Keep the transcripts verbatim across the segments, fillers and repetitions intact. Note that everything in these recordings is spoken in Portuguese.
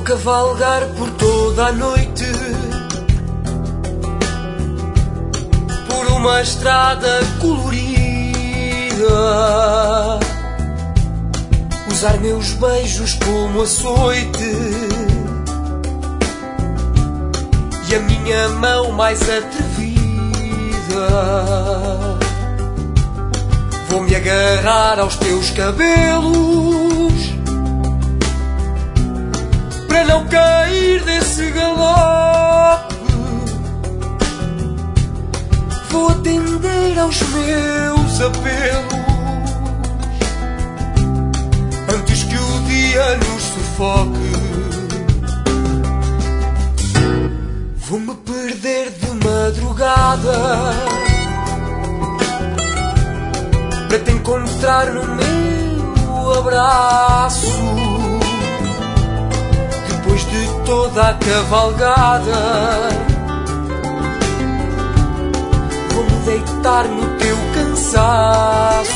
cavalgar por toda a noite, por uma estrada colorida, usar meus beijos como açoite e a minha mão mais atrevida. Vou-me agarrar aos teus cabelos para não cair desse galope. Vou atender aos meus apelos antes que o dia nos sufoque. Vou-me perder de madrugada para te encontrar no meu abraço. Depois de toda a cavalgada, vou-me deitar no teu cansaço,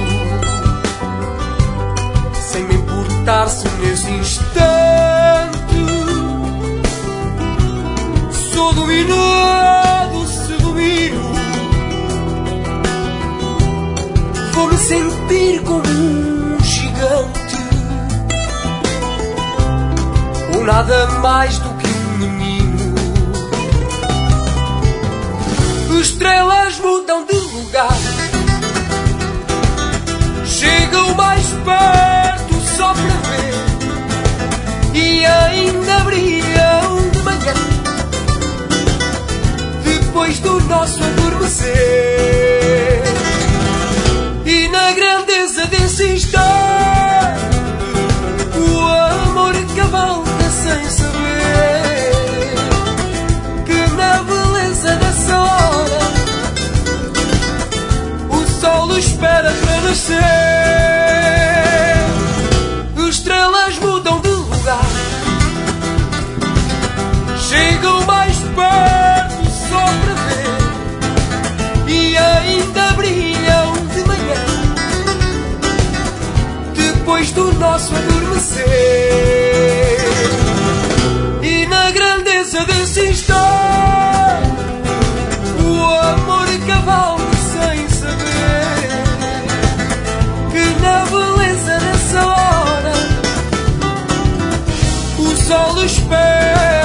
sem me importar se nesse instante sou dominado, se domino. Vou-me sentir como um gigante, ou nada mais do que um menino. Estrelas mudam de lugar, chegam mais perto só para ver, e ainda brilham de manhã, depois do nosso adormecer. E na grandeza desse instante, o amor cavalga sem saber que na beleza dessa hora o sol espera para nascer. Estrelas mudam de lugar, chegam mais perto só para ver, e ainda brilham de manhã, depois do nosso adormecer. E na grandeza desse instante, o amor cavalga sem saber que na beleza dessa hora o sol espera